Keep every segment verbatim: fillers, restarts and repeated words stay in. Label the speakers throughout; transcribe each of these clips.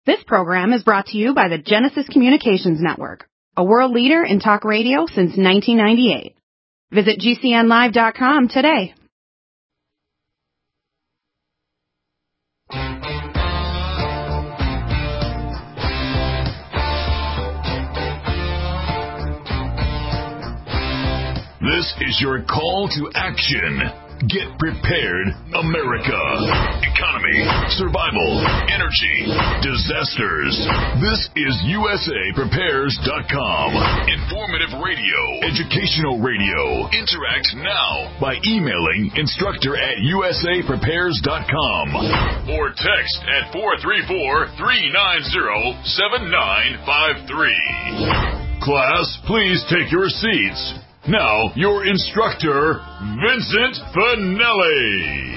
Speaker 1: This program is brought to you by the Genesis Communications Network, a world leader in talk radio since nineteen ninety-eight. Visit G C N live dot com today.
Speaker 2: This is your call to action. Get prepared, America. Economy, survival, energy, disasters. This is U S A Prepares dot com. Informative radio, educational radio. Interact now by emailing instructor at U S A Prepares dot com or text at four three four, three nine zero, seven nine five three. Class, please take your seats. Now, your instructor, Vincent Finelli.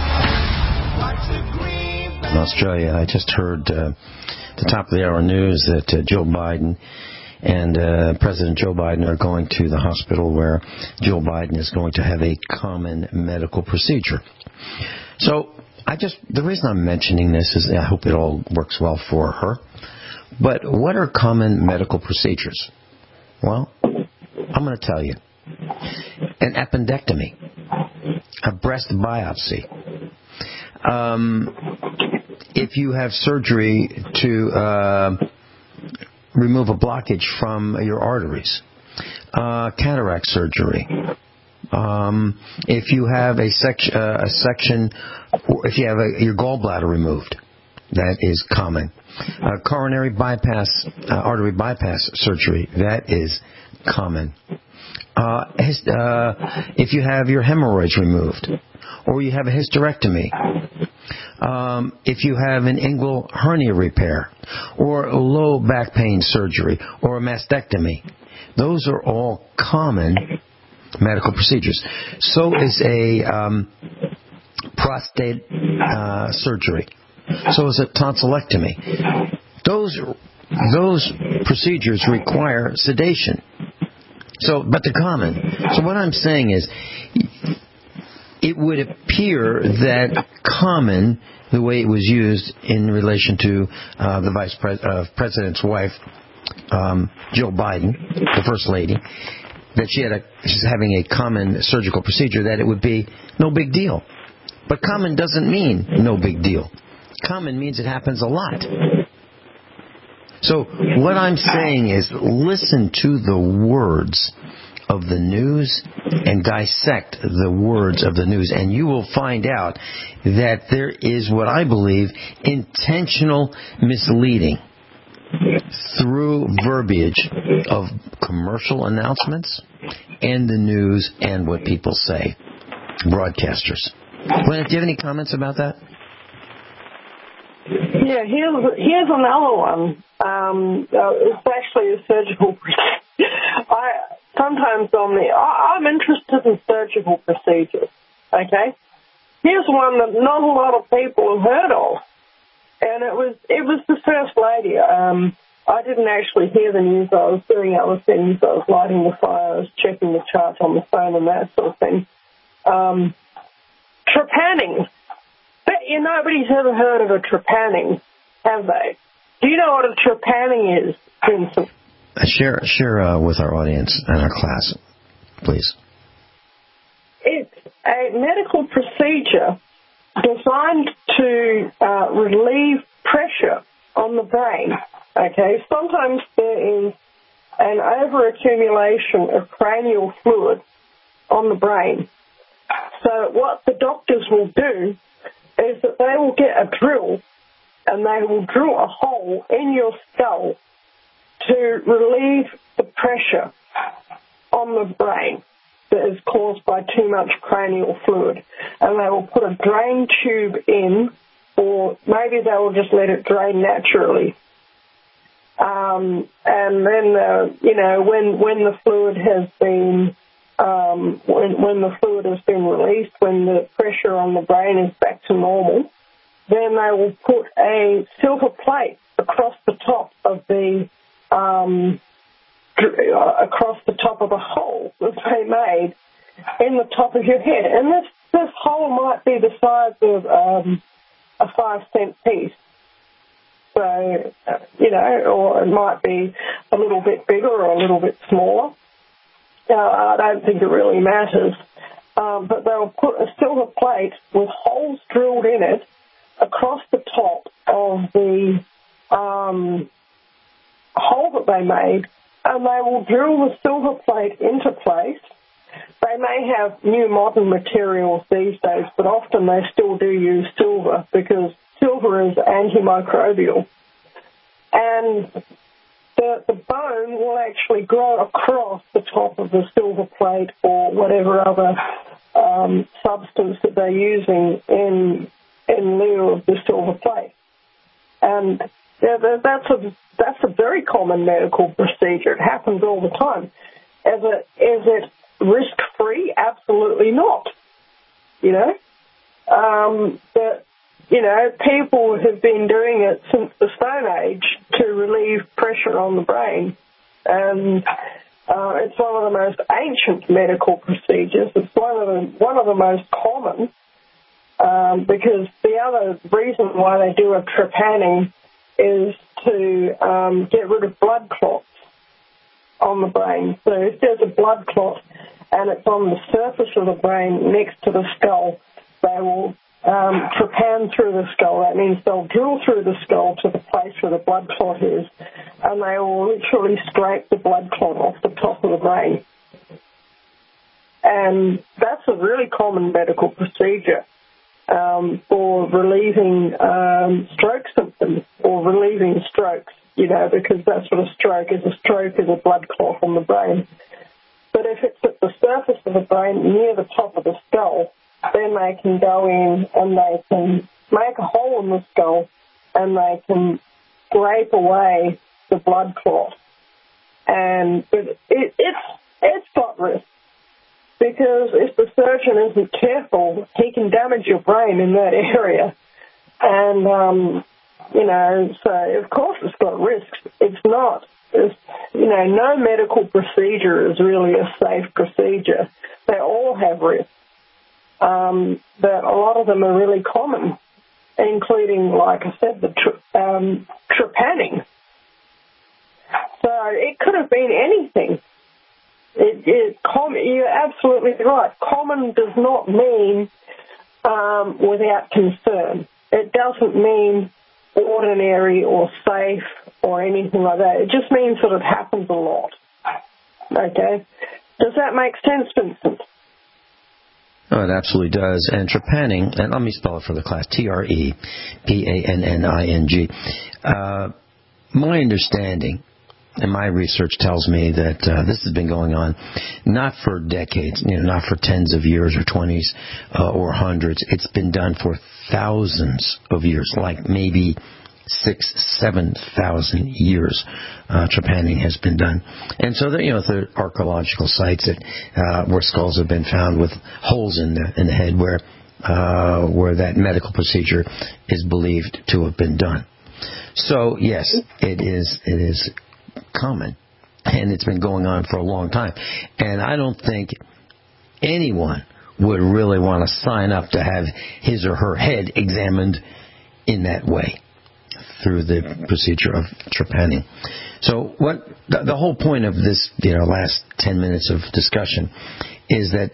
Speaker 3: In Australia, I just heard uh, the top of the hour news that uh, Joe Biden and uh, President Joe Biden are going to the hospital where Joe Biden is going to have a common medical procedure. So, I just, the reason I'm mentioning this is I hope it all works well for her. But what are common medical procedures? Well, I'm going to tell you. An appendectomy, a breast biopsy. Um, if you have surgery to uh, remove a blockage from your arteries, uh, cataract surgery. Um, if you have a, sec- uh, a section, if you have a, your gallbladder removed, that is common. Uh, coronary bypass, uh, artery bypass surgery, that is common. Uh, his, uh, if you have your hemorrhoids removed, or you have a hysterectomy, um, if you have an inguinal hernia repair, or low back pain surgery, or a mastectomy, those are all common medical procedures. So is a um, prostate uh, surgery. So is a tonsillectomy. Those those procedures require sedation. So, but they're common. So what I'm saying is, it would appear that common, the way it was used in relation to uh, the vice pres- uh, president's wife, um, Jill Biden, the first lady, that she had a, she's having a common surgical procedure, that it would be no big deal. But common doesn't mean no big deal. Common means it happens a lot. So what I'm saying is listen to the words of the news and dissect the words of the news, and you will find out that there is what I believe intentional misleading through verbiage of commercial announcements and the news and what people say, broadcasters. Glenn, do you have any comments about that?
Speaker 4: Yeah, here's here's another one. Um, uh, it's actually a surgical procedure. I sometimes on the I, I'm interested in surgical procedures. Okay, here's one that not a lot of people have heard of, and it was it was the first lady. Um, I didn't actually hear the news. I was doing other things. I was lighting the fire. I was checking the charts on the phone and that sort of thing. Um, trepanning. Bet you nobody's ever heard of a trepanning, have they? Do you know what a trepanning is, Vincent?
Speaker 3: Share, share uh, with our audience and our class, please.
Speaker 4: It's a medical procedure designed to uh, relieve pressure on the brain. Okay, sometimes there is an overaccumulation of cranial fluid on the brain. So what the doctors will do is that they will get a drill and they will drill a hole in your skull to relieve the pressure on the brain that is caused by too much cranial fluid. And they will put a drain tube in, or maybe they will just let it drain naturally. Um, and then, uh, you know, when when the fluid has been Um, when, when the fluid has been released, when the pressure on the brain is back to normal, then they will put a silver plate across the top of the um, across the top of a hole that they made in the top of your head. And this, this hole might be the size of um, a five cent piece. So, uh, you know, or it might be a little bit bigger or a little bit smaller. Uh, I don't think it really matters. Um, but they'll put a silver plate with holes drilled in it across the top of the um, hole that they made, and they will drill the silver plate into place. They may have new modern materials these days, but often they still do use silver because silver is antimicrobial. And the, the bone will actually grow across the top of the silver plate or whatever other um, substance that they're using in in lieu of the silver plate. And yeah, that's a that's a very common medical procedure. It happens all the time. Is it is it risk-free? Absolutely not. You know, um, but you know, people have been doing it since the Stone Age to relieve pressure on the brain, and uh, it's one of the most ancient medical procedures. It's one of the one of the most common, um, because the other reason why they do a trepanning is to um, get rid of blood clots on the brain. So if there's a blood clot and it's on the surface of the brain next to the skull, they will um, trepan through the skull. That means they'll drill through the skull to the place where the blood clot is, and they will literally scrape the blood clot off the top of the brain. And that's a really common medical procedure um, for relieving um, stroke symptoms or relieving strokes, you know, because that's what a stroke is. A stroke is a blood clot on the brain. But if it's at the surface of the brain near the top of the skull, then they can go in and they can make a hole in the skull and they can scrape away the blood clot. And but it, it's it's got risk, because if the surgeon isn't careful, he can damage your brain in that area. And, um, you know, so of course it's got risks. It's not, it's, you know, no medical procedure is really a safe procedure. They all have risks. Um, but a lot of them are really common, including, like I said, the tr- um, trepanning. So it could have been anything. It, it, com- you're absolutely right. Common does not mean um, without concern. It doesn't mean ordinary or safe or anything like that. It just means that it happens a lot. Okay? Does that make sense, Vincent?
Speaker 3: Oh, it absolutely does. And trepanning, and let me spell it for the class, T R E P A N N I N G. Uh, my understanding and my research tells me that uh, this has been going on not for decades, you know, not for tens of years or twenties uh, or hundreds. It's been done for thousands of years, like maybe six, seven thousand years. Uh, trepanning has been done, and so there, you know, there are archaeological sites that uh, where skulls have been found with holes in the in the head, where uh, where that medical procedure is believed to have been done. So yes, it is it is common, and it's been going on for a long time. And I don't think anyone would really want to sign up to have his or her head examined in that way through the procedure of trepanning. So what the, the whole point of this, you know, last ten minutes of discussion is that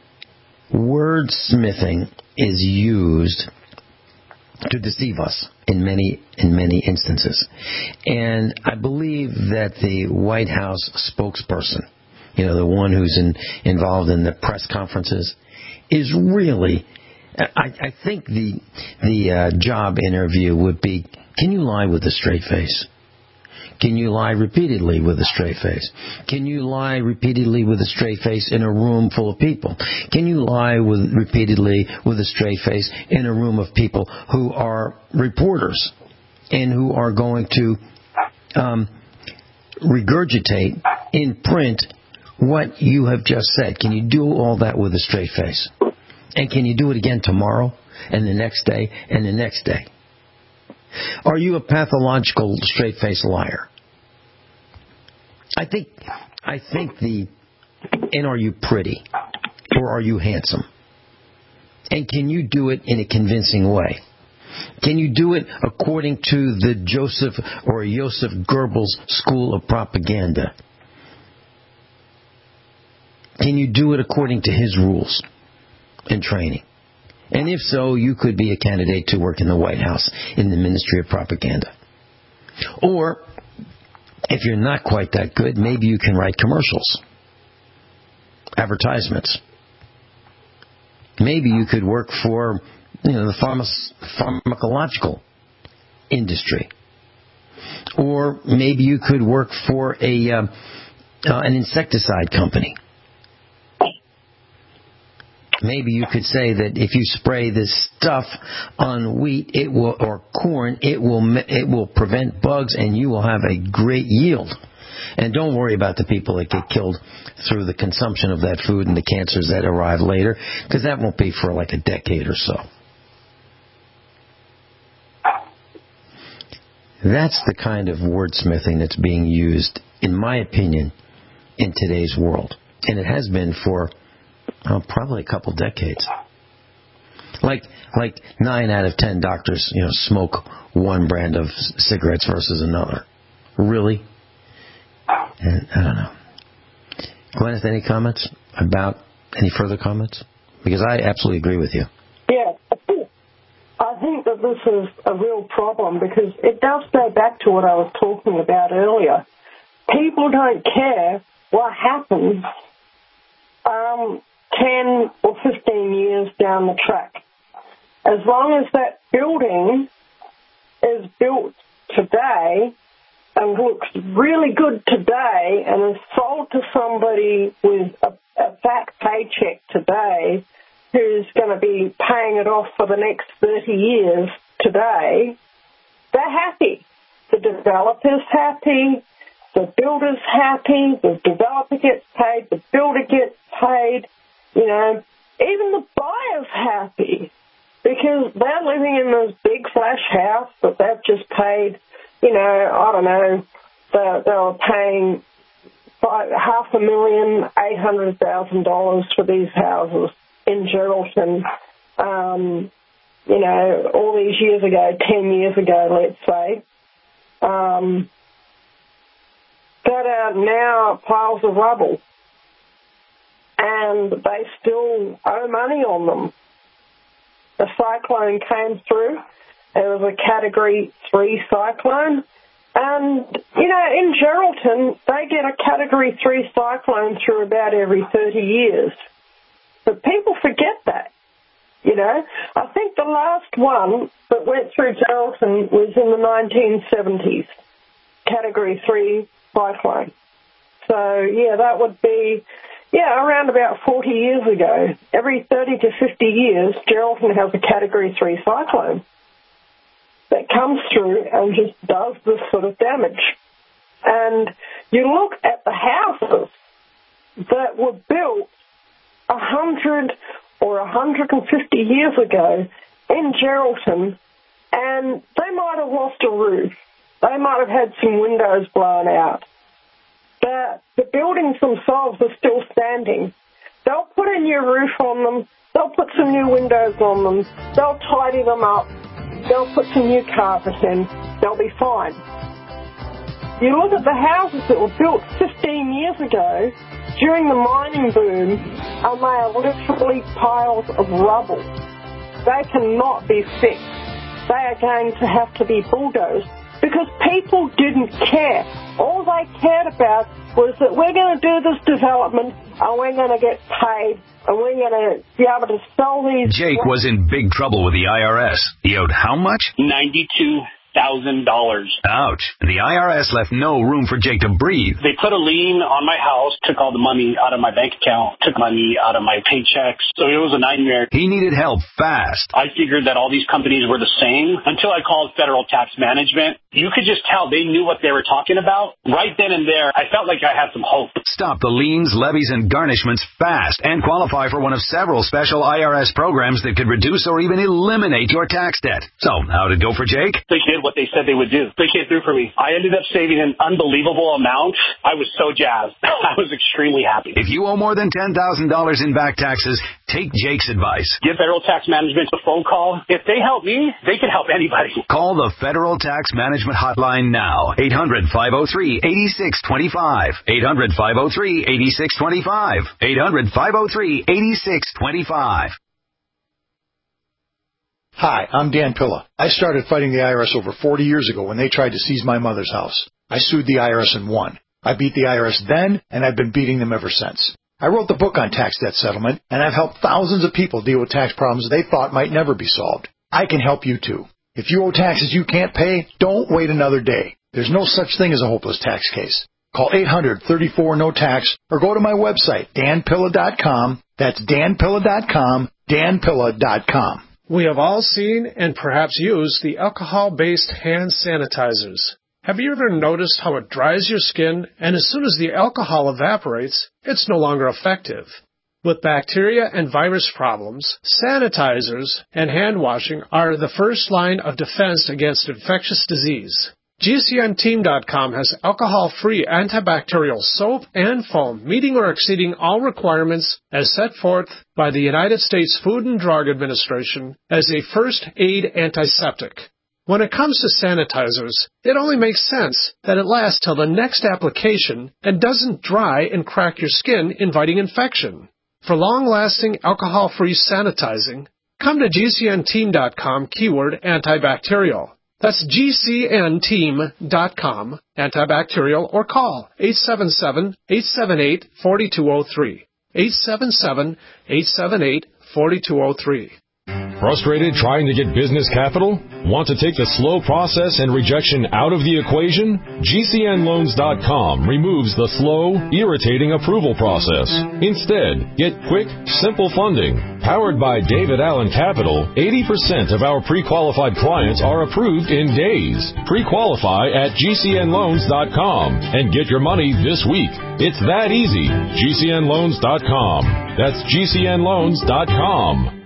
Speaker 3: wordsmithing is used to deceive us in many in many instances. And I believe that the White House spokesperson, you know, the one who's in, involved in the press conferences, is really, I, I think the the uh, job interview would be, can you lie with a straight face? Can you lie repeatedly with a straight face? Can you lie repeatedly with a straight face in a room full of people? Can you lie with repeatedly with a straight face in a room of people who are reporters and who are going to um, regurgitate in print what you have just said? Can you do all that with a straight face? And can you do it again tomorrow and the next day and the next day? Are you a pathological straight-faced liar? I think, I think the, and are you pretty? Or are you handsome? And can you do it in a convincing way? Can you do it according to the Joseph or Joseph Goebbels school of propaganda? Can you do it according to his rules and training? And if so, you could be a candidate to work in the White House in the Ministry of Propaganda. Or, if you're not quite that good, maybe you can write commercials, advertisements. Maybe you could work for, you know, the pharma- pharmacological industry. Or maybe you could work for a uh, uh, an insecticide company. Maybe you could say that if you spray this stuff on wheat, it will, or corn, it will it will prevent bugs, and you will have a great yield. And don't worry about the people that get killed through the consumption of that food and the cancers that arrive later, because that won't be for like a decade or so. That's the kind of wordsmithing that's being used, in my opinion, in today's world. And it has been for Oh, probably a couple decades. Like like nine out of ten doctors, you know, smoke one brand of cigarettes versus another. Really? And I don't know. Gwyneth, any comments about any further comments? Because I absolutely agree with you.
Speaker 4: Yeah, I think that this is a real problem because it does go back to what I was talking about earlier. People don't care what happens um, ten or fifteen years down the track. As long as that building is built today and looks really good today and is sold to somebody with a, a fat paycheck today who's going to be paying it off for the next thirty years today, they're happy. The developer's happy, the builder's happy, the developer gets paid, the builder gets paid. You know, even the buyer's happy because they're living in this big flash house that they've just paid, you know, I don't know, they, they were paying five, half a million, eight hundred thousand dollars for these houses in Geraldton, um, you know, all these years ago, ten years ago, let's say. Um, that are now piles of rubble. And they still owe money on them. A cyclone came through. It was a Category three cyclone. And, you know, in Geraldton, they get a Category three cyclone through about every thirty years. But people forget that, you know. I think the last one that went through Geraldton was in the nineteen seventies, Category three cyclone. So, yeah, that would be... Yeah, around about forty years ago, every thirty to fifty years, Geraldton has a Category three cyclone that comes through and just does this sort of damage. And you look at the houses that were built one hundred or one hundred fifty years ago in Geraldton, and they might have lost a roof. They might have had some windows blown out. The, the buildings themselves are still standing. They'll put a new roof on them. They'll put some new windows on them. They'll tidy them up. They'll put some new carpet in. They'll be fine. You look at the houses that were built fifteen years ago during the mining boom, and they are literally piles of rubble. They cannot be fixed. They are going to have to be bulldozed. Because people didn't care. All they cared about was that we're going to do this development and we're going to get paid and we're going to be able to sell these...
Speaker 5: Jake was in big trouble with the I R S. He owed how much?
Speaker 6: ninety-two thousand dollars.
Speaker 5: Ouch. The I R S left no room for Jake to breathe.
Speaker 6: They put a lien on my house, took all the money out of my bank account, took money out of my paychecks. So it was a nightmare.
Speaker 5: He needed help fast.
Speaker 6: I figured that all these companies were the same until I called Federal Tax Management. You could just tell they knew what they were talking about. Right then and there, I felt like I had some hope.
Speaker 5: Stop the liens, levies, and garnishments fast and qualify for one of several special I R S programs that could reduce or even eliminate your tax debt. So, how'd it go for Jake?
Speaker 6: They did what they said they would do. They came through for me. I ended up saving an unbelievable amount. I was so jazzed. I was extremely happy.
Speaker 5: If you owe more than ten thousand dollars in back taxes, take Jake's advice.
Speaker 6: Give Federal Tax Management a phone call. If they help me, they can help anybody.
Speaker 5: Call the Federal Tax Management Hotline now. eight hundred, five oh three, eight six two five. eight hundred, five oh three, eight six two five. eight hundred, five oh three, eight six two five.
Speaker 7: Hi, I'm Dan Pilla. I started fighting the I R S over forty years ago when they tried to seize my mother's house. I sued the I R S and won. I beat the I R S then, and I've been beating them ever since. I wrote the book on tax debt settlement, and I've helped thousands of people deal with tax problems they thought might never be solved. I can help you too. If you owe taxes you can't pay, don't wait another day. There's no such thing as a hopeless tax case. Call eight hundred, thirty-four, no tax or go to my website, dan pilla dot com. That's dan pilla dot com, dan pilla dot com.
Speaker 8: We have all seen and perhaps used the alcohol-based hand sanitizers. Have you ever noticed how it dries your skin, and as soon as the alcohol evaporates, it's no longer effective? With bacteria and virus problems, sanitizers and hand washing are the first line of defense against infectious disease. G C N team dot com has alcohol-free antibacterial soap and foam meeting or exceeding all requirements as set forth by the United States Food and Drug Administration as a first aid antiseptic. When it comes to sanitizers, it only makes sense that it lasts till the next application and doesn't dry and crack your skin, inviting infection. For long-lasting alcohol-free sanitizing, come to G C N team dot com keyword antibacterial. That's G C N team dot com, antibacterial, or call eight seven seven, eight seven eight, four two zero three. eight seven seven, eight seven eight, four two zero three.
Speaker 9: Frustrated trying to get business capital? Want to take the slow process and rejection out of the equation? G C N loans dot com removes the slow, irritating approval process. Instead, get quick, simple funding. Powered by David Allen Capital, eighty percent of our pre-qualified clients are approved in days. Pre-qualify at G C N loans dot com and get your money this week. It's that easy. G C N loans dot com. That's G C N loans dot com.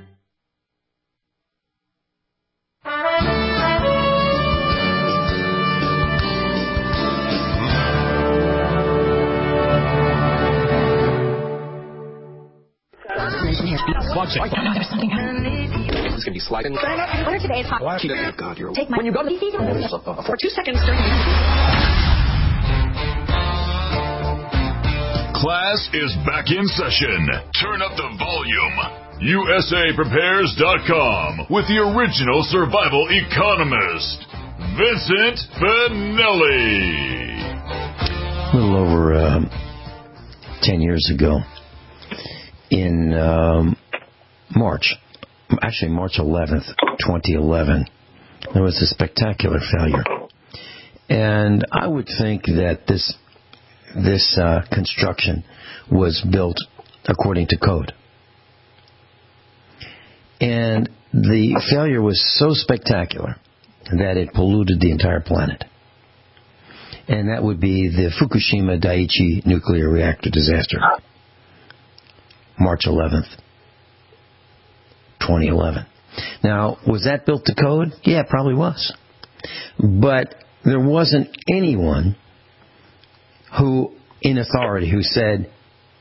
Speaker 10: There's something happening. It's going to be sliding. What are today's hot? Oh, God, you're... Take my... When you go to the... For two seconds during the...
Speaker 2: Class is back in session. Turn up the volume. U S A Prepares dot com with the original survival economist, Vincent Finelli.
Speaker 3: A little over uh, ten years ago, in um, March, actually March eleventh, twenty eleven, there was a spectacular failure. And I would think that this this uh, construction was built according to code. And the failure was so spectacular that it polluted the entire planet. And that would be the Fukushima Daiichi nuclear reactor disaster. March eleventh, twenty eleven. Now, was that built to code? Yeah, it probably was. But there wasn't anyone who, in authority, who said,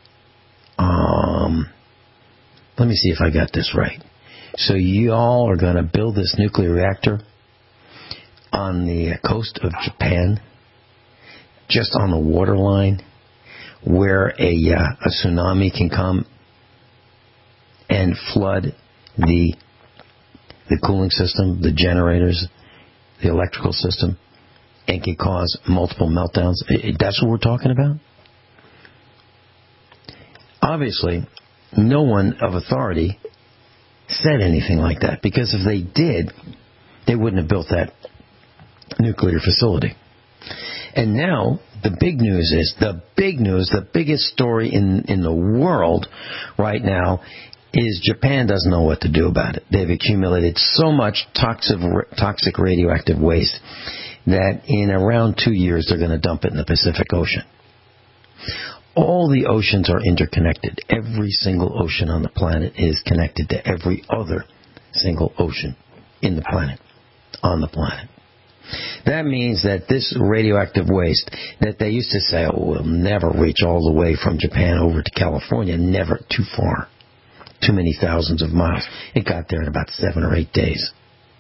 Speaker 3: um, let me see if I got this right. So y'all are going to build this nuclear reactor on the coast of Japan, just on the waterline, where a, uh, a tsunami can come and flood the the cooling system, the generators, the electrical system, and can cause multiple meltdowns. That's what we're talking about? Obviously, no one of authority said anything like that, because if they did, they wouldn't have built that nuclear facility. And now, the big news is, the big news, the biggest story in, in the world right now is Japan doesn't know what to do about it. They've accumulated so much toxic, toxic radioactive waste that in around two years they're going to dump it in the Pacific Ocean. All the oceans are interconnected. Every single ocean on the planet is connected to every other single ocean in the planet, on the planet. That means that this radioactive waste that they used to say, oh, will never reach all the way from Japan over to California, never too far, too many thousands of miles. It got there in about seven or eight days.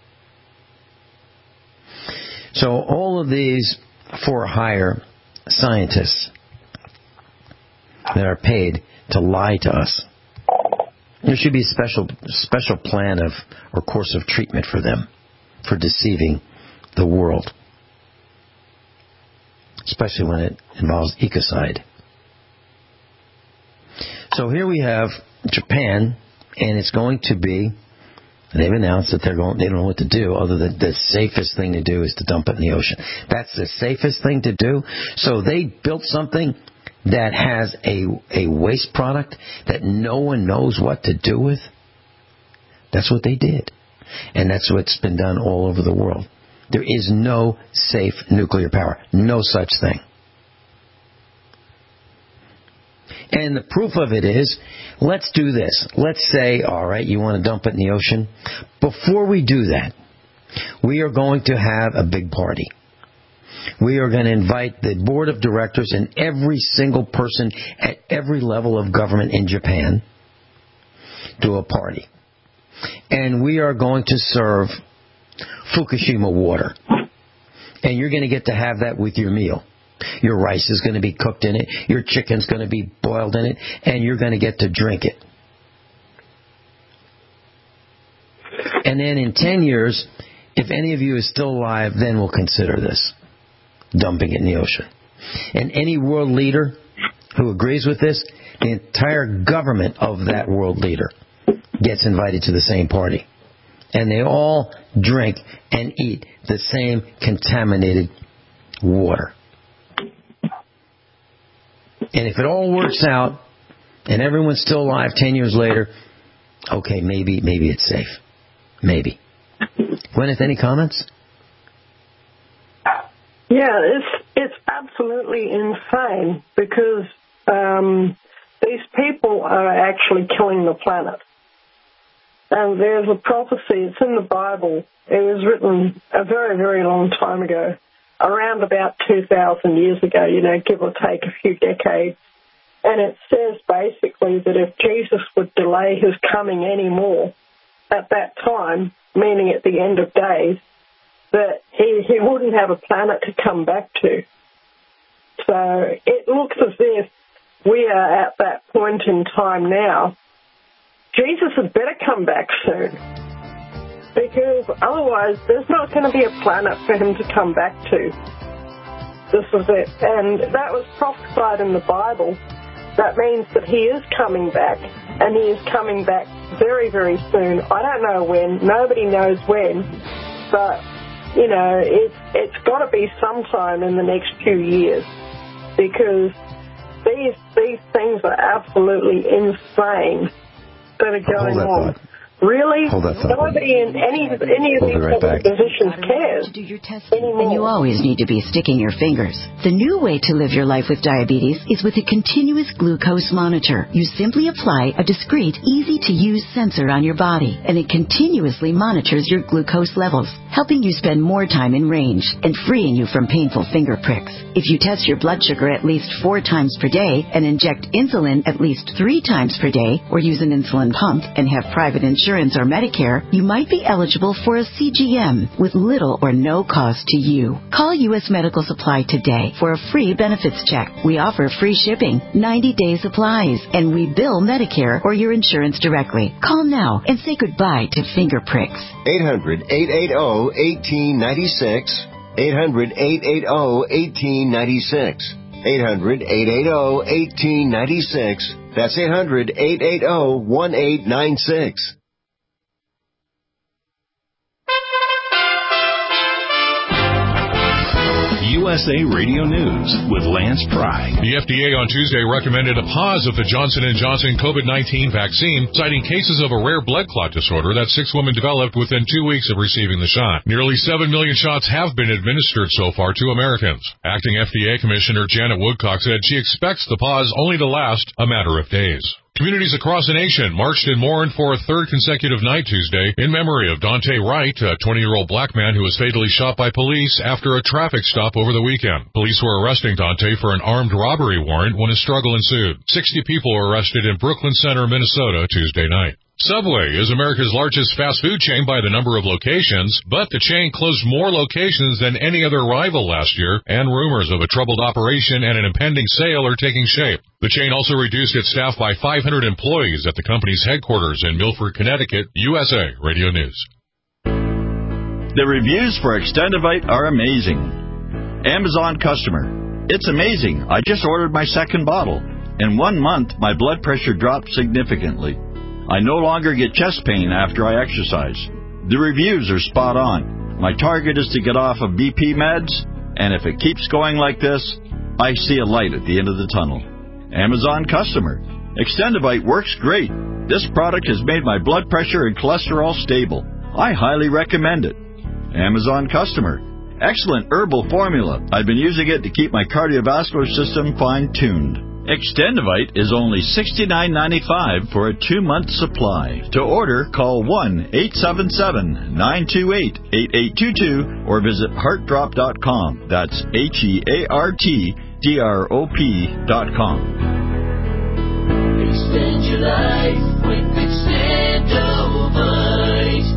Speaker 3: So all of these for-hire scientists that are paid to lie to us, there should be a special special plan of or course of treatment for them for deceiving the world, especially when it involves ecocide. So here we have Japan, and it's going to be, they've announced that they're going, they don't know what to do other than the safest thing to do is to dump it in the ocean. That's the safest thing to do. So they built something that has a a waste product that no one knows what to do with. That's what they did. And that's what's been done all over the world. There is no safe nuclear power. No such thing. And the proof of it is, let's do this. Let's say, all right, you want to dump it in the ocean. Before we do that, we are going to have a big party. We are going to invite the board of directors and every single person at every level of government in Japan to a party. And we are going to serve Fukushima water. And you're going to get to have that with your meal. Your rice is going to be cooked in it. Your chicken's going to be boiled in it. And you're going to get to drink it. And then in ten years, if any of you is still alive, then we'll consider this. Dumping it in the ocean. And any world leader who agrees with this, the entire government of that world leader gets invited to the same party. And they all drink and eat the same contaminated water. And if it all works out and everyone's still alive ten years later, okay, maybe maybe it's safe. Maybe. Gwyneth, any comments?
Speaker 4: Yeah, it's it's absolutely insane because um, these people are actually killing the planet. And there's a prophecy, it's in the Bible. It was written a very, very long time ago, around about two thousand years ago, you know, give or take a few decades. And it says basically that if Jesus would delay his coming anymore at that time, meaning at the end of days, that he, he wouldn't have a planet to come back to. So it looks as if we are at that point in time now. Jesus had better come back soon, because otherwise there's not going to be a planet for him to come back to. This is it. And that was prophesied in the Bible. That means that he is coming back, and he is coming back very, very soon. I don't know when. Nobody knows when. But you know, it's, it's got to be sometime in the next few years, because these these things are absolutely insane that are going on.
Speaker 3: Thought.
Speaker 4: Really?
Speaker 3: Nobody
Speaker 4: in any any of these
Speaker 3: right
Speaker 4: positions cares
Speaker 11: to do your testing. And you always need to be sticking your fingers. The new way to live your life with diabetes is with a continuous glucose monitor. You simply apply a discreet, easy-to-use sensor on your body, and it continuously monitors your glucose levels, helping you spend more time in range and freeing you from painful finger pricks. If you test your blood sugar at least four times per day and inject insulin at least three times per day, or use an insulin pump and have private insurance or Medicare, you might be eligible for a C G M with little or no cost to you. Call U S Medical Supply today for a free benefits check. We offer free shipping, ninety-day supplies, and we bill Medicare or your insurance directly. Call now and say goodbye to finger pricks.
Speaker 12: eight hundred, eight eight zero, one eight nine six. eight hundred, eight eight zero, one eight nine six. eight hundred, eight eight zero, one eight nine six. That's eight hundred, eight eight zero, one eight nine six.
Speaker 2: U S A Radio News with Lance Pry.
Speaker 9: The F D A on Tuesday recommended a pause of the Johnson and Johnson COVID nineteen vaccine, citing cases of a rare blood clot disorder that six women developed within two weeks of receiving the shot. Nearly seven million shots have been administered so far to Americans. Acting F D A Commissioner Janet Woodcock said she expects the pause only to last a matter of days. Communities across the nation marched and mourned for a third consecutive night Tuesday in memory of Dante Wright, a twenty-year-old black man who was fatally shot by police after a traffic stop over the weekend. Police were arresting Dante for an armed robbery warrant when a struggle ensued. Sixty people were arrested in Brooklyn Center, Minnesota, Tuesday night. Subway is America's largest fast food chain by the number of locations, but the chain closed more locations than any other rival last year, and rumors of a troubled operation and an impending sale are taking shape. The chain also reduced its staff by five hundred employees at the company's headquarters in Milford, Connecticut. U S A Radio News.
Speaker 13: The reviews for Extendivite are amazing. Amazon customer. It's amazing. I just ordered my second bottle. In one month, my blood pressure dropped significantly. I no longer get chest pain after I exercise. The reviews are spot on. My target is to get off of B P meds, and if it keeps going like this, I see a light at the end of the tunnel. Amazon customer. Extendivite works great. This product has made my blood pressure and cholesterol stable. I highly recommend it. Amazon customer. Excellent herbal formula. I've been using it to keep my cardiovascular system fine-tuned. Extendivite is only sixty-nine ninety-five for a two-month supply. To order, call one eight seven seven, nine two eight, eight eight two two or visit heart drop dot com. That's H E A R T D R O P dot com.
Speaker 14: Extend your life with Extendivite.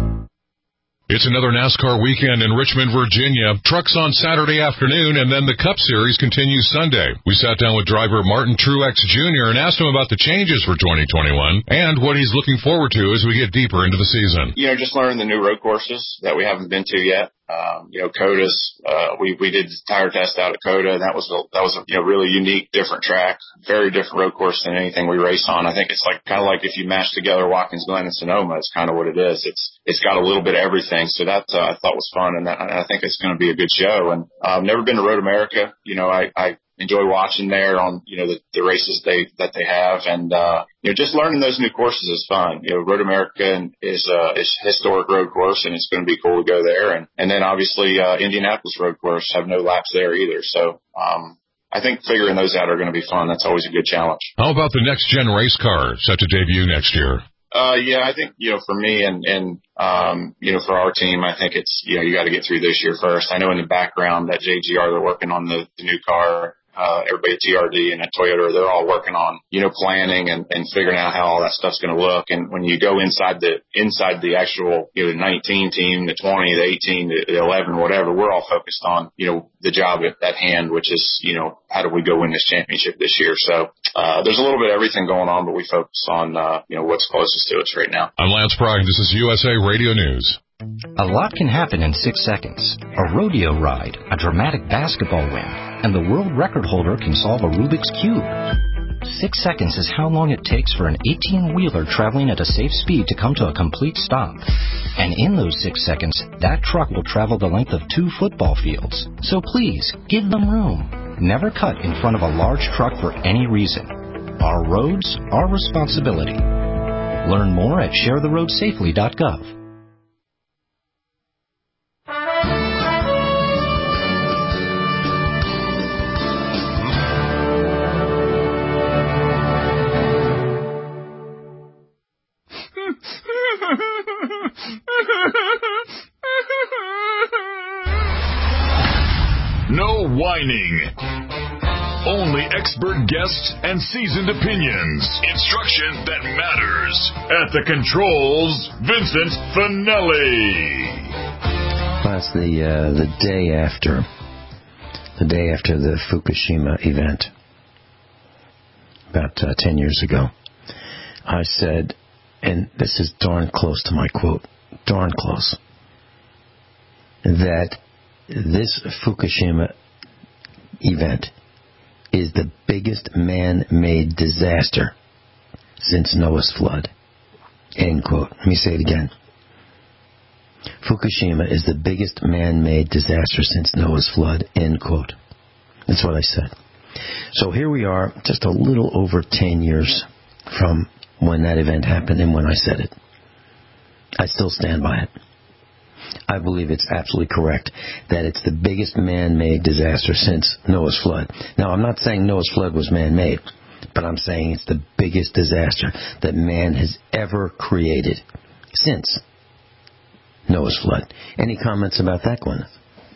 Speaker 9: It's another NASCAR weekend in Richmond, Virginia. Trucks on Saturday afternoon, and then the Cup Series continues Sunday. We sat down with driver Martin Truex Junior and asked him about the changes for twenty twenty-one and what he's looking forward to as we get deeper into the season.
Speaker 15: You know, just learning the new road courses that we haven't been to yet. Um, you know, Coda's, uh, we, we did the tire test out at Coda, and that was a, that was a, you know, really unique, different track, very different road course than anything we race on. I think it's like, kind of like if you mash together Watkins Glen and Sonoma, it's kind of what it is. It's, it's got a little bit of everything. So that, uh, I thought was fun, and that, and I think it's going to be a good show. And I've never been to Road America. You know, I, I enjoy watching there on, you know, the, the races they, that they have. And, uh, you know, just learning those new courses is fun. You know, Road America is, uh, is a historic road course, and it's going to be cool to go there. And, and then obviously, uh, Indianapolis road course have no laps there either. So, um, I think figuring those out are going to be fun. That's always a good challenge.
Speaker 9: How about the next gen race car set to debut next year?
Speaker 15: Uh, yeah, I think, you know, for me and, and, um, you know, for our team, I think it's, you know, you got to get through this year first. I know in the background that J G R, they're working on the, the new car. Uh, everybody at T R D and at Toyota, they're all working on, you know, planning and, and figuring out how all that stuff's going to look. And when you go inside the, inside the actual, you know, the nineteen team, the twenty, the eighteen, the eleven, whatever, we're all focused on, you know, the job at, at hand, which is, you know, how do we go win this championship this year? So, uh, there's a little bit of everything going on, but we focus on, uh, you know, what's closest to us right now.
Speaker 9: I'm Lance Pride. This is U S A Radio News.
Speaker 16: A lot can happen in six seconds. A rodeo ride, a dramatic basketball win, and the world record holder can solve a Rubik's Cube. Six seconds is how long it takes for an eighteen-wheeler traveling at a safe speed to come to a complete stop. And in those six seconds, that truck will travel the length of two football fields. So please, give them room. Never cut in front of a large truck for any reason. Our roads, our responsibility. Learn more at share the road safely dot gov.
Speaker 2: No whining. Only expert guests and seasoned opinions. Instruction that matters. At the controls, Vincent Finelli.
Speaker 3: That's the uh, the day after, the day after the Fukushima event, about uh, ten years ago. I said, and this is darn close to my quote, darn close, that this Fukushima event is the biggest man-made disaster since Noah's flood. End quote. Let me say it again. Fukushima is the biggest man-made disaster since Noah's flood. End quote. That's what I said. So here we are, just a little over ten years from when that event happened and when I said it. I still stand by it. I believe it's absolutely correct that it's the biggest man-made disaster since Noah's flood. Now, I'm not saying Noah's flood was man-made. But I'm saying it's the biggest disaster that man has ever created since Noah's flood. Any comments about that, Gwyneth?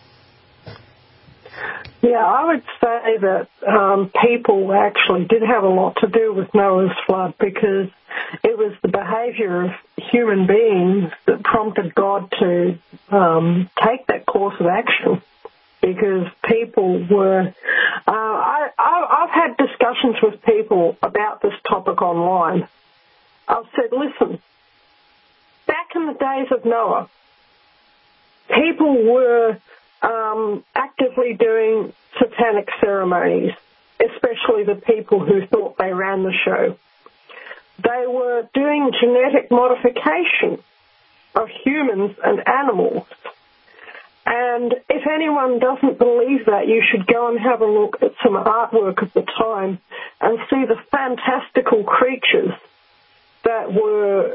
Speaker 4: Yeah, I would say that um, people actually did have a lot to do with Noah's flood, because it was the behavior of human beings that prompted God to um, take that course of action. Because people were, uh, I, I, I've had discussions with people about this topic online. I've said, listen, back in the days of Noah, people were um, actively doing satanic ceremonies, especially the people who thought they ran the show. They were doing genetic modification of humans and animals. And if anyone doesn't believe that, you should go and have a look at some artwork of the time and see the fantastical creatures that were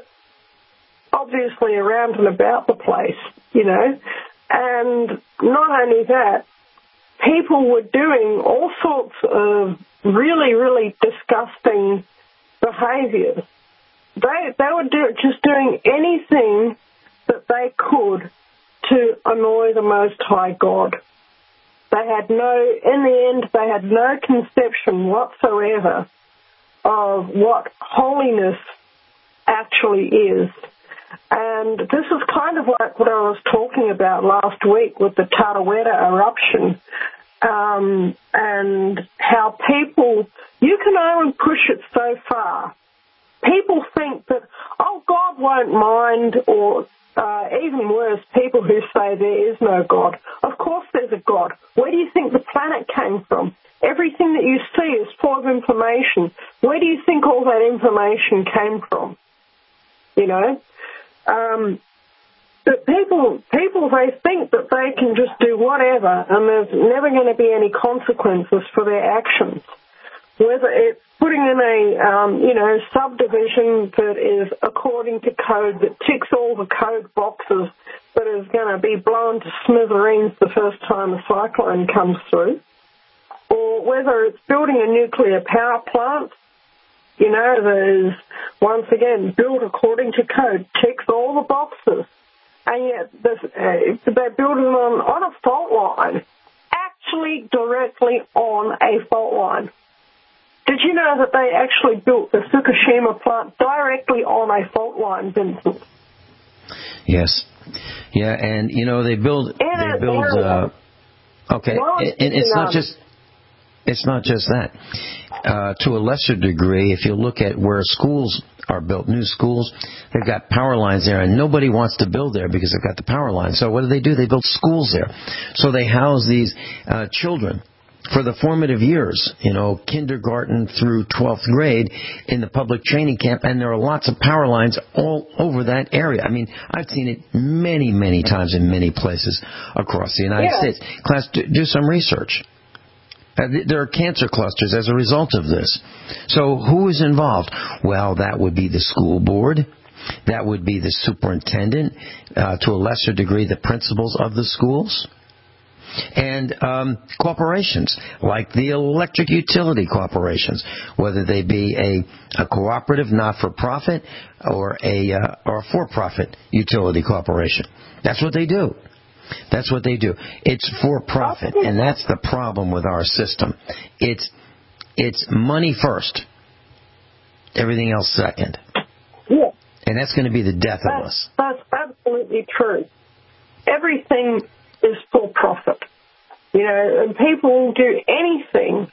Speaker 4: obviously around and about the place, you know. And not only that, people were doing all sorts of really, really disgusting behaviors. They, they were do, just doing anything that they could to annoy the Most High God. They had no, in the end, they had no conception whatsoever of what holiness actually is. And this is kind of like what I was talking about last week with the Tarawera eruption, um, and how people, you can only push it so far. People think that, oh, God won't mind, or Uh, even worse, people who say there is no God. Of course there's a God. Where do you think the planet came from? Everything that you see is full of information. Where do you think all that information came from? You know? Um, but people, people, they think that they can just do whatever, and there's never going to be any consequences for their actions. Whether it's putting in a, um, you know, subdivision that is according to code, that ticks all the code boxes, but is going to be blown to smithereens the first time a cyclone comes through, or whether it's building a nuclear power plant, you know, that is, once again, built according to code, ticks all the boxes, and yet this, uh, they're building on, on a fault line, actually directly on a fault line. Did you know that they actually built the Fukushima plant directly on a fault line, Vincent?
Speaker 3: Yes. Yeah, and, you know, they build... they build. Uh, okay, and it's not just... It's not just that. Uh, to a lesser degree, if you look at where schools are built, new schools, they've got power lines there, and nobody wants to build there because they've got the power lines. So what do they do? They build schools there. So they house these uh, children for the formative years, you know, kindergarten through twelfth grade in the public training camp, and there are lots of power lines all over that area. I mean, I've seen it many, many times in many places across the United yeah. States. Class, do, do some research. Uh, there are cancer clusters as a result of this. So who is involved? Well, that would be the school board. That would be the superintendent, uh, to a lesser degree, the principals of the schools. And um, corporations, like the electric utility corporations, whether they be a, a cooperative, not-for-profit, or a uh, or a for-profit utility corporation. That's what they do. That's what they do. It's for-profit, and that's the problem with our system. It's it's money first, everything else second.
Speaker 4: Yeah.
Speaker 3: And that's going to be the death
Speaker 4: that's,
Speaker 3: of us.
Speaker 4: That's absolutely true. Everything is for profit. You know, and people will do anything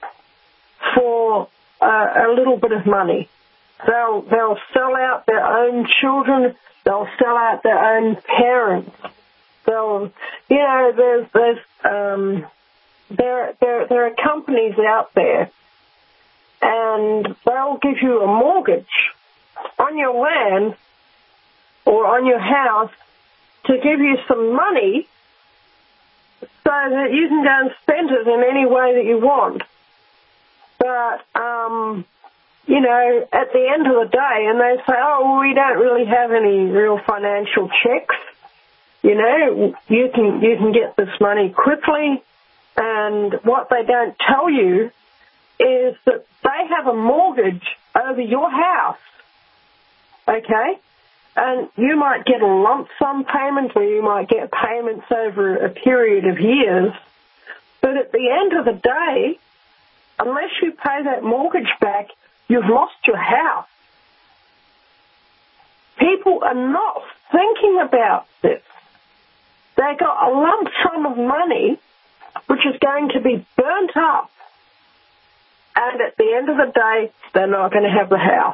Speaker 4: for uh, a little bit of money. They'll they'll sell out their own children. They'll sell out their own parents. They'll, you know, there's there's um, there there there are companies out there, and they'll give you a mortgage on your land or on your house to give you some money, so that you can go and spend it in any way that you want. But, um, you know, at the end of the day, and they say, oh, well, we don't really have any real financial checks. You know, you can you can get this money quickly, and what they don't tell you is that they have a mortgage over your house, okay? And you might get a lump sum payment or you might get payments over a period of years. But at the end of the day, unless you pay that mortgage back, you've lost your house. People are not thinking about this. They got a lump sum of money which is going to be burnt up. And at the end of the day, they're not going to have the house.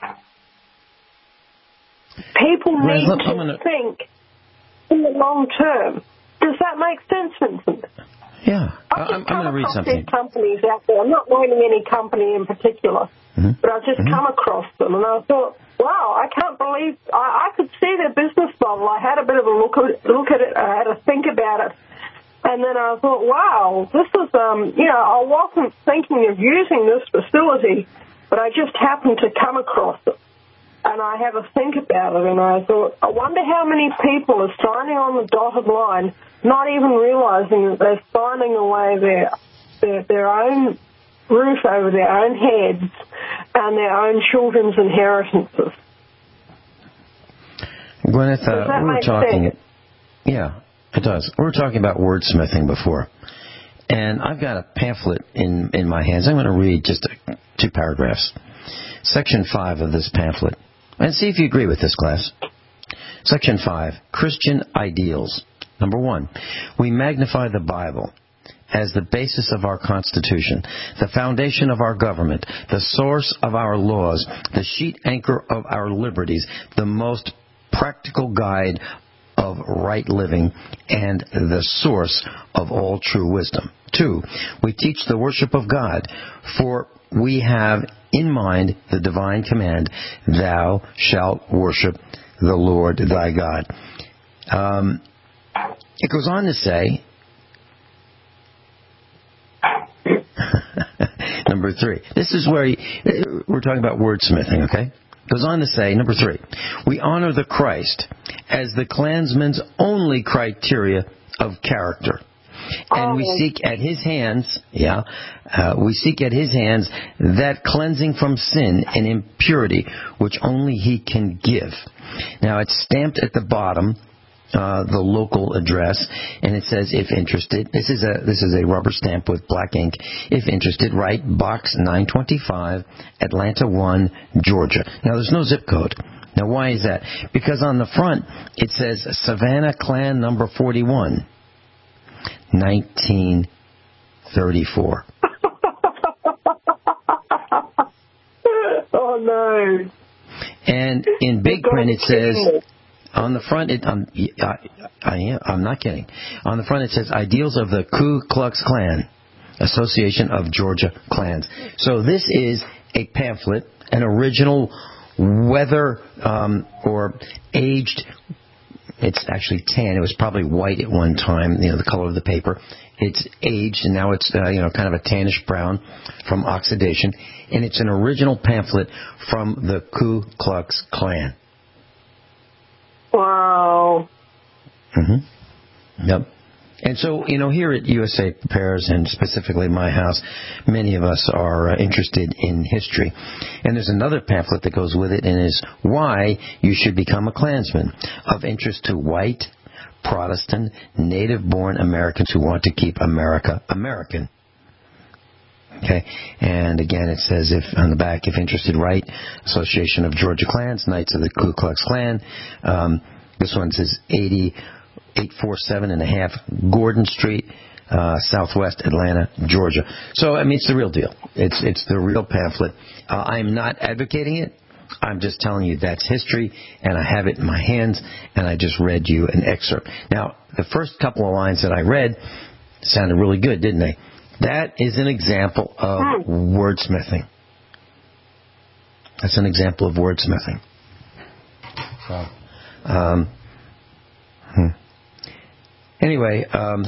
Speaker 4: People need
Speaker 3: look,
Speaker 4: to
Speaker 3: gonna...
Speaker 4: think in the long term. Does that make sense, Vincent?
Speaker 3: Yeah.
Speaker 4: I've just
Speaker 3: I'm,
Speaker 4: come
Speaker 3: I'm going to read
Speaker 4: across
Speaker 3: something.
Speaker 4: these companies out there. I'm not naming any company in particular,
Speaker 3: mm-hmm.
Speaker 4: but I've just
Speaker 3: mm-hmm.
Speaker 4: come across them, and I thought, wow, I can't believe I, I could see their business model. I had a bit of a look at, look at it. I had to think about it. And then I thought, wow, this is, um, you know, I wasn't thinking of using this facility, but I just happened to come across it. And I had to think about it, and I thought, I wonder how many people are signing on the dotted line, not even realizing that they're signing away their, their, their own roof over their own heads and their own children's inheritances.
Speaker 3: Gwyneth, uh, we were talking...
Speaker 4: sense?
Speaker 3: Yeah. It does. We were talking about wordsmithing before, and I've got a pamphlet in, in my hands. I'm going to read just a, two paragraphs. Section five of this pamphlet, and see if you agree with this, class. Section five, Christian Ideals. Number one, we magnify the Bible as the basis of our Constitution, the foundation of our government, the source of our laws, the sheet anchor of our liberties, the most practical guide of right living, and the source of all true wisdom. Two, we teach the worship of God, for we have in mind the divine command, thou shalt worship the Lord thy God. Um, it goes on to say, number three, this is where he, we're talking about wordsmithing, okay? Goes on to say, number three, we honor the Christ as the Klansman's only criteria of character. And we seek at his hands, yeah, uh, we seek at his hands that cleansing from sin and impurity which only he can give. Now, it's stamped at the bottom, uh, the local address, and it says, if interested, this is a this is a rubber stamp with black ink. If interested, write Box nine twenty-five, Atlanta one, Georgia. Now, there's no zip code. Now, why is that? Because on the front, it says Savannah Clan number forty-one, nineteen thirty-four.
Speaker 4: Oh, no.
Speaker 3: And in big print, it says... On the front, it, um, I, I am, I'm not kidding. On the front, it says, Ideals of the Ku Klux Klan, Association of Georgia Clans. So this is a pamphlet, an original weather um, or aged, it's actually tan. It was probably white at one time, you know, the color of the paper. It's aged, and now it's, uh, you know, kind of a tannish brown from oxidation. And it's an original pamphlet from the Ku Klux Klan.
Speaker 4: Wow.
Speaker 3: Mm-hmm. Yep. And so, you know, here at U S A Prepares, and specifically my house, many of us are uh, interested in history. And there's another pamphlet that goes with it, and is Why You Should Become a Klansman, of interest to white, Protestant, native-born Americans who want to keep America American. Okay, and again it says, if on the back, if interested, write Association of Georgia Clans, Knights of the Ku Klux Klan. Um, this one says eighty-eight forty-seven and a half Gordon Street, uh, Southwest Atlanta, Georgia. So I mean, it's the real deal. It's it's the real pamphlet. Uh, I'm not advocating it. I'm just telling you that's history, and I have it in my hands, and I just read you an excerpt. Now, the first couple of lines that I read sounded really good, didn't they? That is an example of wordsmithing. That's an example of wordsmithing. So, um, hmm. Anyway, um,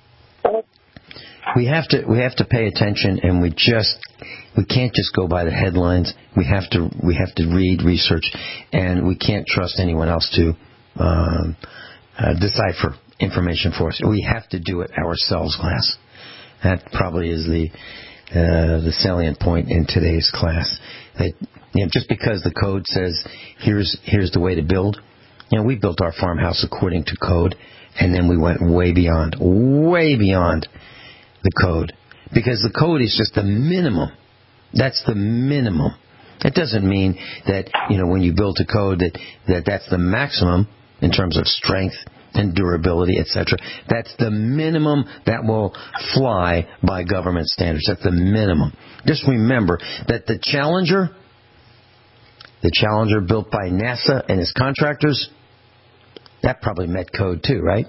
Speaker 3: we have to we have to pay attention, and we just we can't just go by the headlines. We have to we have to read, research, and we can't trust anyone else to um, uh, decipher information for us. We have to do it ourselves, class. That probably is the uh, the salient point in today's class. That, you know, just because the code says here's here's the way to build, you know, we built our farmhouse according to code, and then we went way beyond, way beyond the code, because the code is just the minimum. That's the minimum. That doesn't mean that, you know, when you build a code that, that that's the maximum in terms of strength and durability, et cetera. That's the minimum that will fly by government standards. That's the minimum. Just remember that the Challenger, the Challenger built by NASA and its contractors, that probably met code too, right?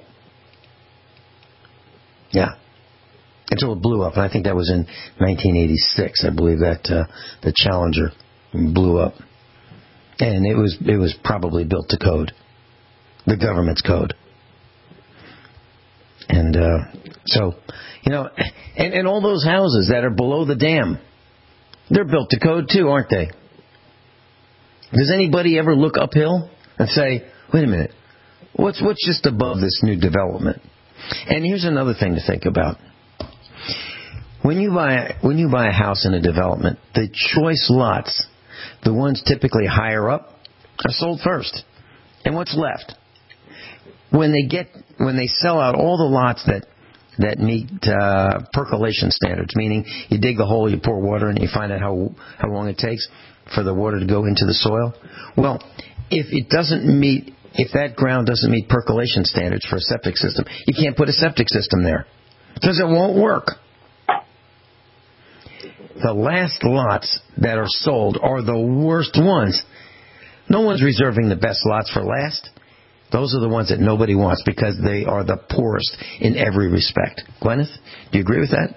Speaker 3: Yeah. Until it blew up, and I think that was in nineteen eighty-six. I believe that uh, the Challenger blew up, and it was it was probably built to code, the government's code. And uh, so, you know, and, and all those houses that are below the dam, they're built to code too, aren't they? Does anybody ever look uphill and say, wait a minute, what's what's just above this new development? And here's another thing to think about. When you buy when you buy a house in a development, the choice lots, the ones typically higher up, are sold first. And what's left? When they get when they sell out all the lots that that meet uh, percolation standards, meaning you dig the hole, you pour water, and you find out how how long it takes for the water to go into the soil. Well, if it doesn't meet, if that ground doesn't meet percolation standards for a septic system, you can't put a septic system there because it won't work. The last lots that are sold are the worst ones. No one's reserving the best lots for last. Those are the ones that nobody wants because they are the poorest in every respect. Gwyneth, do you agree with that?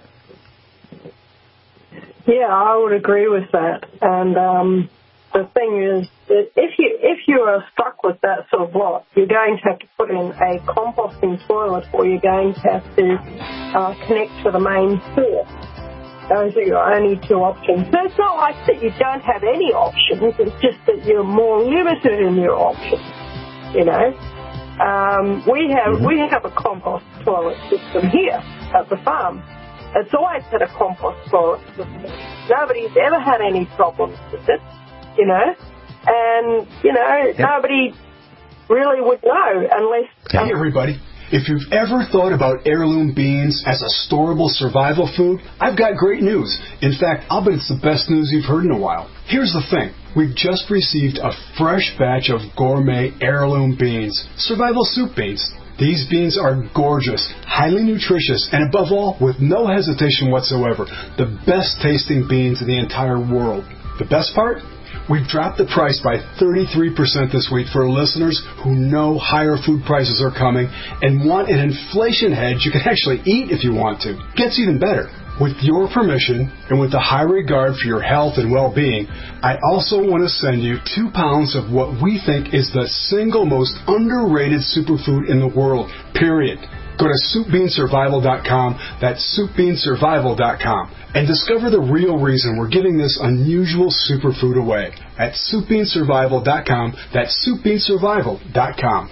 Speaker 4: Yeah, I would agree with that. And um, the thing is that if you if you are stuck with that sort of lot, you're going to have to put in a composting toilet, or you're going to have to uh, connect to the main sewer. Those are your only two options. So it's not like that you don't have any options. It's just that you're more limited in your options. You know, um, we have mm-hmm. we have a compost toilet system here at the farm. It's always had a compost toilet system. Nobody's ever had any problems with it. You know, and you know yep. nobody really would know unless.
Speaker 17: Hey, um, everybody. If you've ever thought about heirloom beans as a storable survival food, I've got great news. In fact, I'll bet it's the best news you've heard in a while. Here's the thing. We've just received a fresh batch of gourmet heirloom beans, survival soup beans. These beans are gorgeous, highly nutritious, and above all, with no hesitation whatsoever, the best tasting beans in the entire world. The best part? We've dropped the price by thirty-three percent this week for listeners who know higher food prices are coming and want an inflation hedge you can actually eat if you want to. Gets even better. With your permission and with the high regard for your health and well-being, I also want to send you two pounds of what we think is the single most underrated superfood in the world, period. Go to soup bean survival dot com, that's soup bean survival dot com, and discover the real reason we're giving this unusual superfood away at soup bean survival dot com, that's soup bean survival dot com.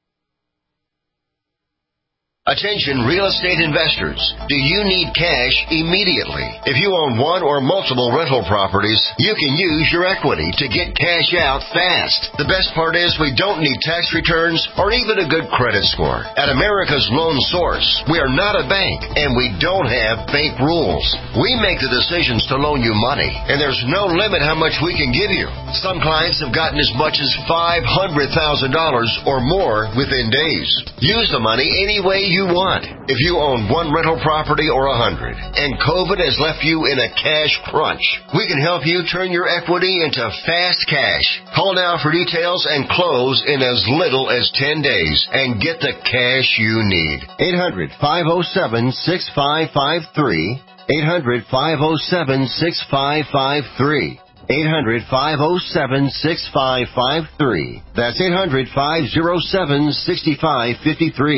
Speaker 12: Attention real estate investors. Do you need cash immediately? If you own one or multiple rental properties, you can use your equity to get cash out fast. The best part is we don't need tax returns or even a good credit score. At America's Loan Source, we are not a bank and we don't have bank rules. We make the decisions to loan you money, and there's no limit how much we can give you. Some clients have gotten as much as five hundred thousand dollars or more within days. Use the money any way you you want. If you own one rental property or a hundred, and COVID has left you in a cash crunch, we can help you turn your equity into fast cash. Call now for details and close in as little as ten days and get the cash you need. eight hundred, five oh seven, six five five three. eight hundred, five oh seven, six five five three. eight hundred, five oh seven, six five five three. That's eight hundred, five oh seven, six five five three.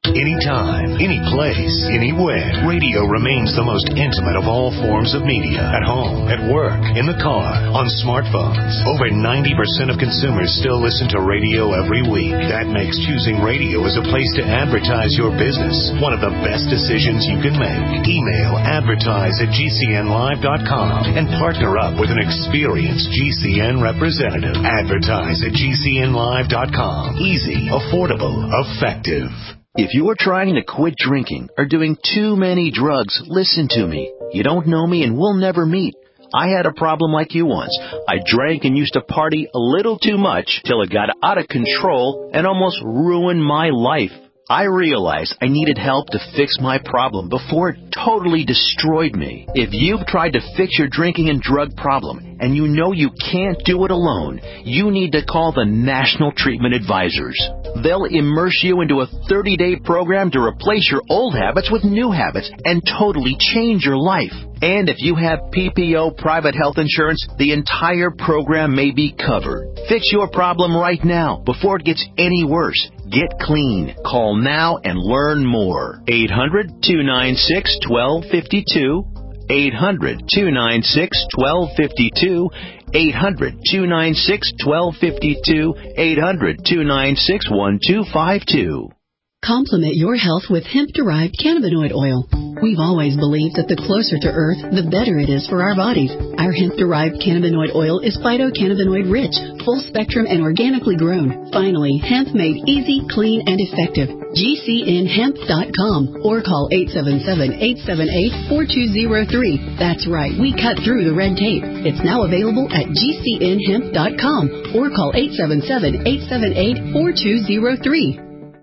Speaker 18: Anytime, any place, anywhere, radio remains the most intimate of all forms of media. At home, at work, in the car, on smartphones. Over ninety percent of consumers still listen to radio every week. That makes choosing radio as a place to advertise your business one of the best decisions you can make. Email advertise at G C N live dot com and partner up with an experienced G C N representative. Advertise at G C N live dot com. Easy, affordable, effective.
Speaker 19: If you're trying to quit drinking or doing too many drugs, listen to me. You don't know me and we'll never meet. I had a problem like you once. I drank and used to party a little too much till it got out of control and almost ruined my life. I realized I needed help to fix my problem before it totally destroyed me. If you've tried to fix your drinking and drug problem and you know you can't do it alone, you need to call the National Treatment Advisors. They'll immerse you into a thirty-day program to replace your old habits with new habits and totally change your life. And if you have P P O private health insurance, the entire program may be covered. Fix your problem right now before it gets any worse. Get clean. Call now and learn more. eight hundred, two nine six, one two five two. eight hundred, two nine six, one two five two. eight hundred, two nine six, one two five two. eight hundred, two nine six, one two five two.
Speaker 20: Complement your health with hemp-derived cannabinoid oil. We've always believed that the closer to Earth, the better it is for our bodies. Our hemp-derived cannabinoid oil is phytocannabinoid rich, full spectrum, and organically grown. Finally, hemp made easy, clean, and effective. G C N hemp dot com or call eight seven seven, eight seven eight, four two zero three. That's right, we cut through the red tape. It's now available at G C N hemp dot com or call eight seven seven, eight seven eight, four two zero three.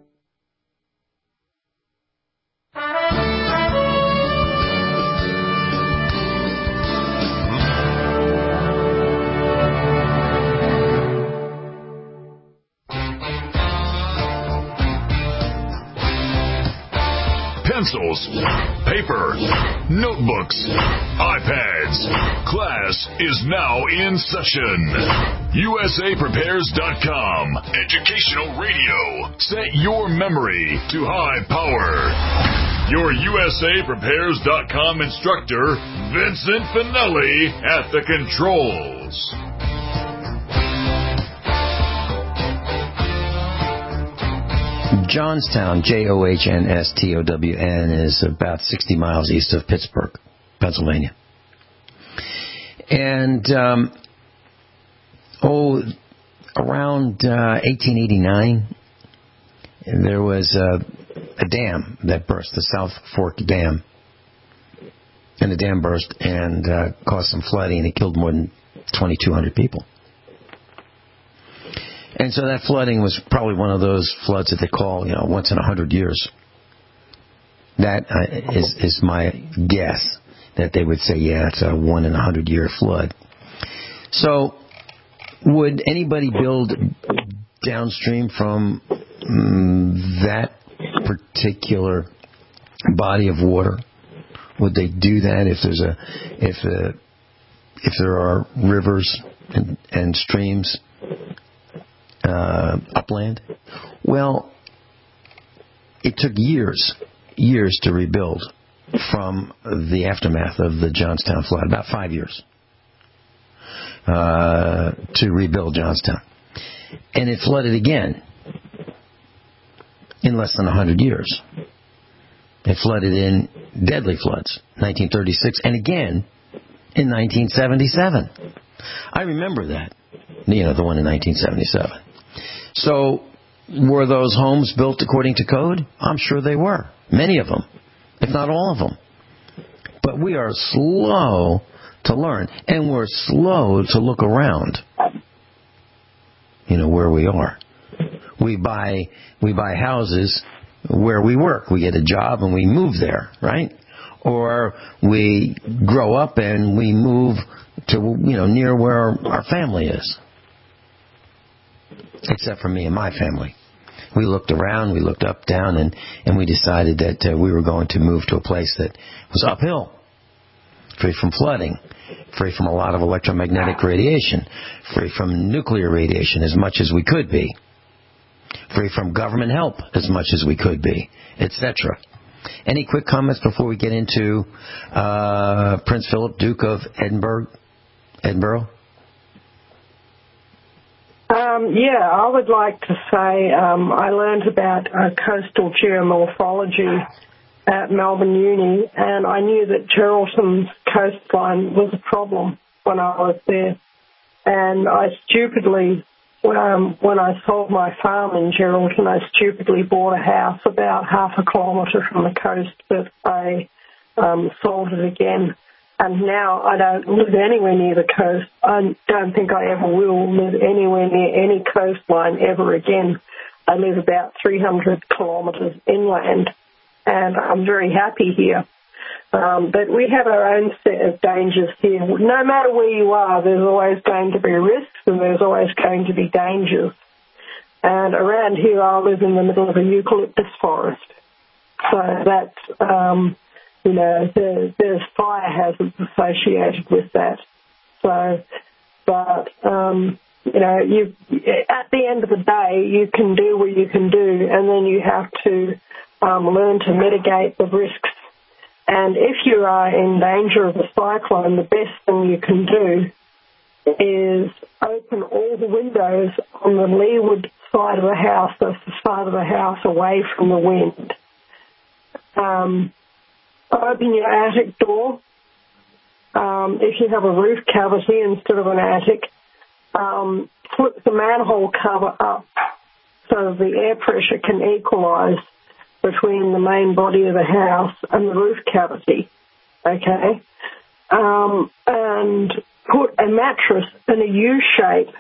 Speaker 2: Pencils, paper, notebooks, iPads. Class is now in session. U S A Prepares dot com. Educational radio. Set your memory to high power. Your U S A Prepares dot com instructor, Vincent Finelli, at the controls.
Speaker 3: Johnstown, J O H N S T O W N, is about sixty miles east of Pittsburgh, Pennsylvania. And, um, oh, around uh, eighteen eighty-nine, there was uh, a dam that burst, the South Fork Dam. And the dam burst and uh, caused some flooding, and it killed more than twenty-two hundred people. And so that flooding was probably one of those floods that they call, you know, once in a hundred years. That uh, is, is my guess, that they would say, yeah, it's a one in a hundred year flood. So, would anybody build downstream from um, that particular body of water? Would they do that if there's a if a, if there are rivers and, and streams uh, upland? Well, it took years, years to rebuild from the aftermath of the Johnstown flood. About five years uh, to rebuild Johnstown, and it flooded again in less than a hundred years. It flooded in deadly floods, nineteen thirty-six, and again in nineteen seventy-seven. I remember that, you know, the one in nineteen seventy-seven. So, were those homes built according to code? I'm sure they were. Many of them, if not all of them. But we are slow to learn, and we're slow to look around, you know, where we are. We buy, we buy houses where we work. We get a job and we move there, right? Or we grow up and we move to, you know, near where our family is. Except for me and my family. We looked around, we looked up, down, and, and we decided that uh, we were going to move to a place that was uphill, free from flooding, free from a lot of electromagnetic radiation, free from nuclear radiation as much as we could be, free from government help as much as we could be, et cetera. Any quick comments before we get into uh, Prince Philip, Duke of Edinburgh? Edinburgh?
Speaker 4: Um, yeah, I would like to say um, I learned about uh, coastal geomorphology at Melbourne Uni, and I knew that Geraldton's coastline was a problem when I was there. And I stupidly, um, when I sold my farm in Geraldton, I stupidly bought a house about half a kilometre from the coast, but I um, sold it again. And now I don't live anywhere near the coast. I don't think I ever will live anywhere near any coastline ever again. I live about three hundred kilometres inland, and I'm very happy here. Um, but we have our own set of dangers here. No matter where you are, there's always going to be risks and there's always going to be dangers. And around here, I live in the middle of a eucalyptus forest. So that's... Um, You know, there, there's fire hazards associated with that. So, but, um, you know, you at the end of the day, you can do what you can do, and then you have to um, learn to mitigate the risks. And if you are in danger of a cyclone, the best thing you can do is open all the windows on the leeward side of the house, that's the side of the house away from the wind. Um, Open your attic door. Um, if you have a roof cavity instead of an attic, um, flip the manhole cover up so the air pressure can equalise between the main body of the house and the roof cavity. Okay? Um, and put a mattress in a U shape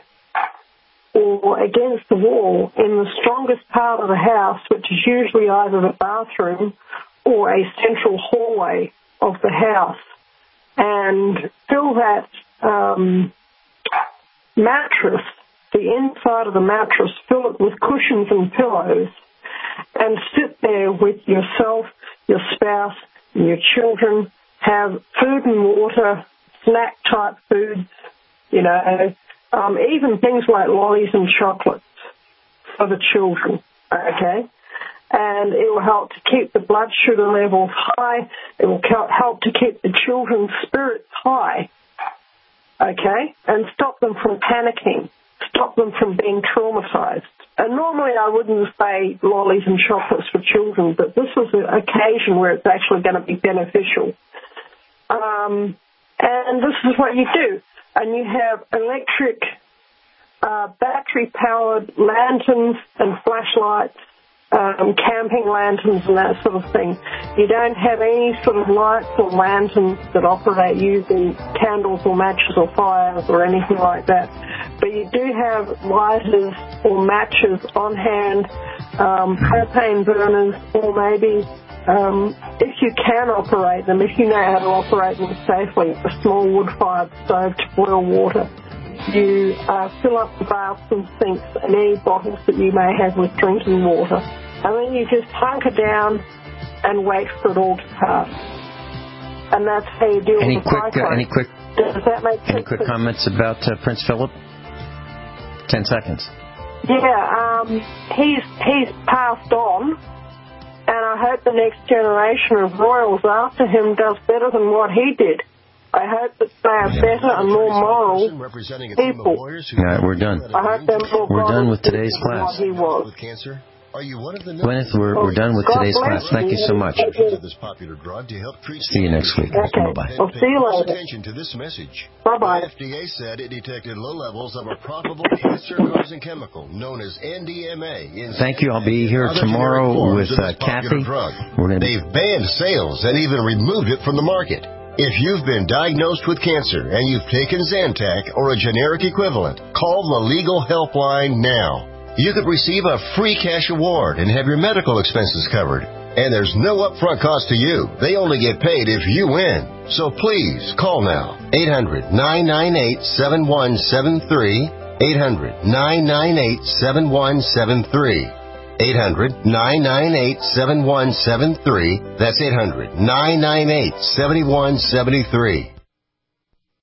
Speaker 4: or against the wall in the strongest part of the house, which is usually either the bathroom or a central hallway of the house, and fill that um, mattress, the inside of the mattress, fill it with cushions and pillows, and sit there with yourself, your spouse, and your children, have food and water, snack-type foods, you know, um, even things like lollies and chocolates for the children, okay? And it will help to keep the blood sugar levels high. It will help to keep the children's spirits high, okay, and stop them from panicking, stop them from being traumatized. And normally I wouldn't say lollies and chocolates for children, but this is an occasion where it's actually going to be beneficial. Um, and this is what you do. And you have electric, uh, battery-powered lanterns and flashlights, Um, camping lanterns and that sort of thing. You don't have any sort of lights or lanterns that operate using candles or matches or fires or anything like that. But you do have lighters or matches on hand, um, propane burners, or maybe um, if you can operate them, if you know how to operate them safely, a small wood-fired stove to boil water. You uh, fill up the baths and sinks and any bottles that you may have with drinking water. And then you just hunker down and wait for it all to pass. And that's how you deal
Speaker 3: any
Speaker 4: with the
Speaker 3: quick,
Speaker 4: cyclone.
Speaker 3: uh, any quick,
Speaker 4: Does that make sense?
Speaker 3: Any quick comments about uh, Prince Philip? Ten seconds.
Speaker 4: Yeah, um, he's, he's passed on. And I hope the next generation of royals after him does better than what he did. I hope that they are better and more moral people.
Speaker 3: All right, we're done.
Speaker 4: I hope they're more
Speaker 3: We're done with today's
Speaker 4: than
Speaker 3: class.
Speaker 4: what he was.
Speaker 3: Gwyneth, we're, we're done with today's class. Thank you so much. See you next week.
Speaker 4: Okay.
Speaker 3: Bye-bye.
Speaker 4: I'll see you later.
Speaker 12: Attention to this message.
Speaker 4: Bye-bye.
Speaker 12: The F D A said it detected low levels of a probable cancer-causing chemical known as N D M A. In
Speaker 3: Thank you. I'll be here tomorrow with uh, Kathy. We're gonna
Speaker 12: They've banned sales and even removed it from the market. If you've been diagnosed with cancer and you've taken Zantac or a generic equivalent, call the Legal Helpline now. You could receive a free cash award and have your medical expenses covered. And there's no upfront cost to you. They only get paid if you win. So please, call now. eight hundred, nine nine eight, seven one seven three. eight hundred, nine nine eight, seven one seven three. eight hundred, nine nine eight, seven one seven three. That's eight hundred, nine nine eight, seven one seven three.